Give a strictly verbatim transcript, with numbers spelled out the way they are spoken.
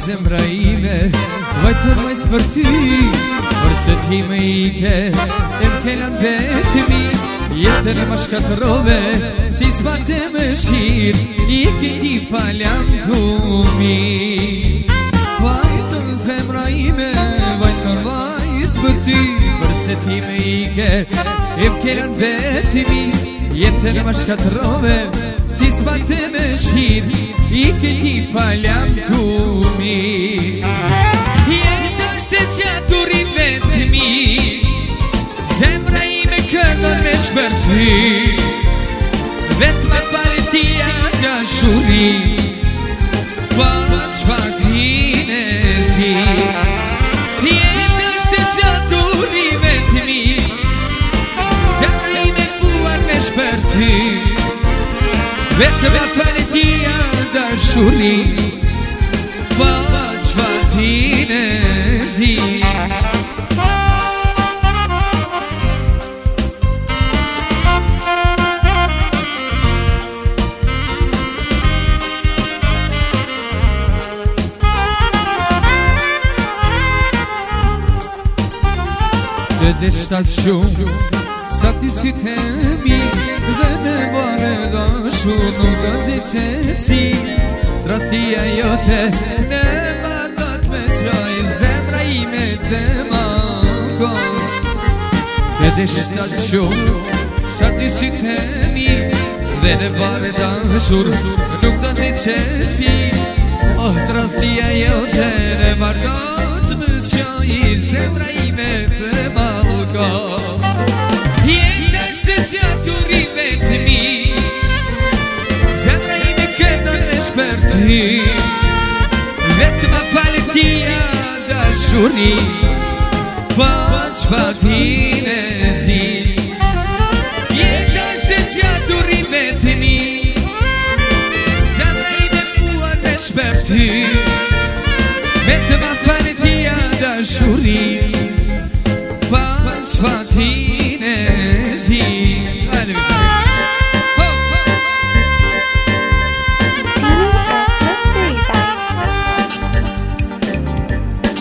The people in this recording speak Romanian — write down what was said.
zemra ime vajtë më spërti për së ti me ike e m'kelan vetëmi jetën e më shkatërove si s'pate më shir i këti paljam tumi vajtë zemra ime vajtë vajtë spërti për së ti me ike e m'kelan vetëmi jetën e më shkatërove si s'pate më shir i këti paljam tumi jetë është e qatur i vetëmi zemra ime këndon me shpërthy vetë me paletia dashuri pas shpatin e zi jetë është e qatur i vetëmi zemra ime buar me shpërthy vetë me paletia dashuri pas shpatin e zi Të deshtat shumë sa ti si temi dhe në bare dashur nuk do gjithësi Trathia jote në batat me qaj zemra ime të makon Të deshtat shumë sa ti si temi dhe në bare dashur nuk do gjithësi Oh, trathia jote në batat me qaj zemra ime të makon Jetë është të qatur i vetëmi zemra ime këndon me shpërthy vetë me paletia dashuri pas shpatin e zi Jetë është të qatur i vetëmi zemra ime buar me shpërthy vetë me paletia dashuri